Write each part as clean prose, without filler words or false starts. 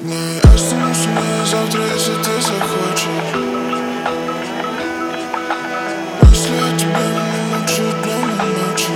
Родная, останусь на завтра, если ты захочешь. Мысли о тебе меня мучают днем и ночью.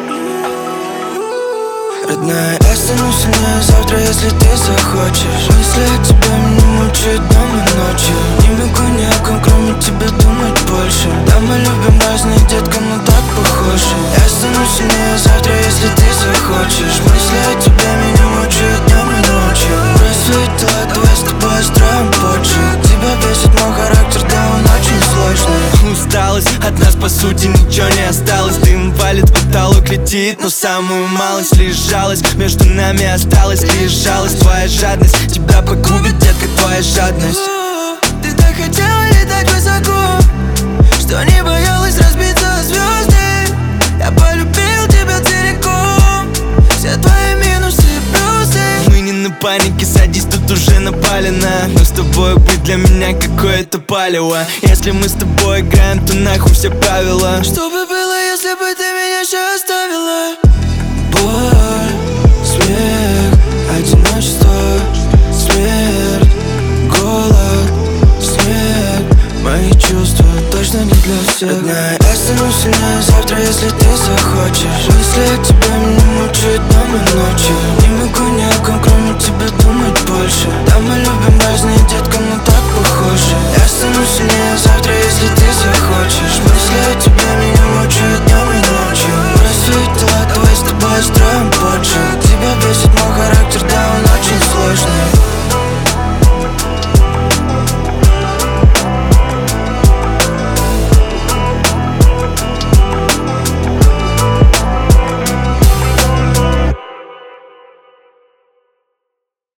Родная, останусь на завтра, если ты захочешь. Мысли о тебе меня мучают днем и ночью. Не могу ни о ком, кроме тебя, думать больше. Да, мы любим разные, детка, но так похожи. Я останусь на завтра, если ты захочешь. Мысли о тебе меня мучают днем и ночью. Свои дела, давай с тобой строим позже. Тебя бесит мой характер, да он очень сложный. Усталость от нас по сути ничего не осталось. Дым валит, потолок летит, но самую малость лишь жалость. Между нами осталась лишь жалость. Твоя жадность тебя погубит, детка, твоя жадность. Ты так хотела летать высоко, что не боялась разбиться о звезды. Я полюбил тебя целиком, все твои минусы и плюсы. Мы не на панике, садись, тут уже напалено. Но с тобой быть для меня какое-то палево. Если мы с тобой играем, то нахуй все правила. Что бы было, если бы ты меня сейчас оставила? Боль, смех, одиночество, смерть, голод, снег. Мои чувства точно не для всех. Родная, останусь на завтра, если ты захочешь. Мысли о тебе меня мучают днем и ночью. Не могу ни о ком, кроме тебя, думать больше. Да, мы любим разные, детка, но так похожи. Я останусь на завтра, если ты захочешь. Мысли о тебе меня мучают днем и ночью. Про свои дела, давай с тобой строим позже.